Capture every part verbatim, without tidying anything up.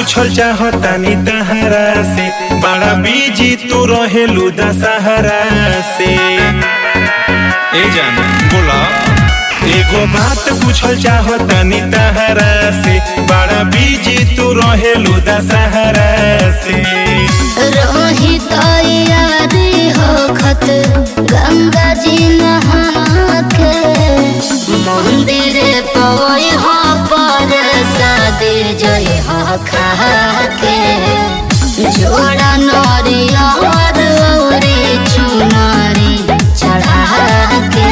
पूछल चाहतानी तहरा से, बड़ा बिजी तू रहेलू दशहरा से। ए जान बोला, एगो बात पूछल चाहतानी तहरा से, बड़ा बिजी तू रहेलू दशहरा से। रोहित यारी होखत गंगा जी नहा के, मंदिर पवई हो पर शादी जय हो खा के, जोड़ा नरियर औरी चुनरी चढ़ा के।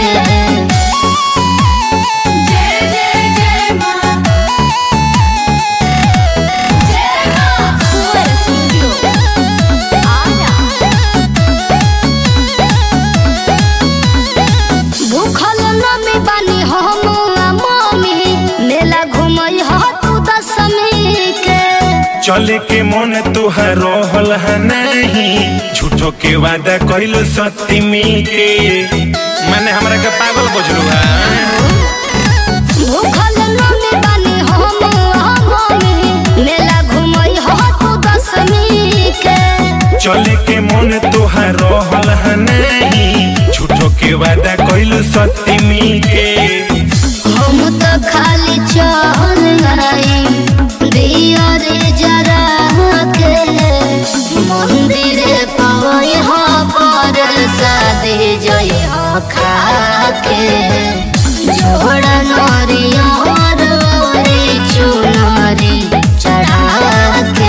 चले के मन तुहार रहल है नहीं, झूठो के वादा कइलो सत्तीमी के, माने हमरा के पागल बुझलू है। भूखल नमी बानी हम हम मेला घुमई हो तू दसमी के। चले के मन तुहार रहल है नहीं, झूठो के वादा कइलो सत्तीमी के। हम तो खाली चल आई दिया रे जरा के, मंदिर पवई हो पर शादी जय हो खा के, जोड़ा नरियर औरी चुनरी चढ़ा के।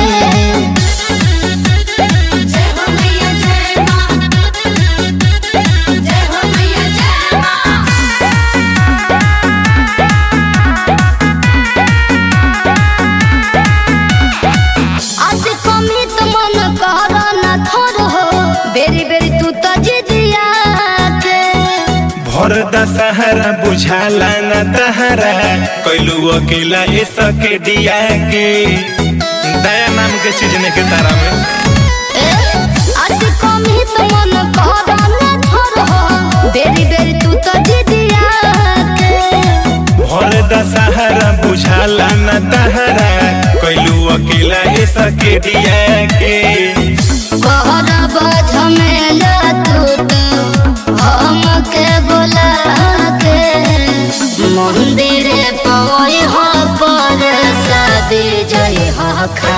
बेरी बेरी तू तो जिदिया के, भर दशहरा बुझाला न तहरा, कैलू अकेला ए सके दिया के। दया नाम के चीज ने के तारा में आसी कमी तो मन कहरा न थर हो, बेरी बेरी तू तो जिदिया के। भर दशहरा बुझाला न तहरा, कैलू अकेला ए सके दिया के। कहरा बझमेला तू तो हमके बोला के, मंदिर पवई हो पर शादी जय हो खा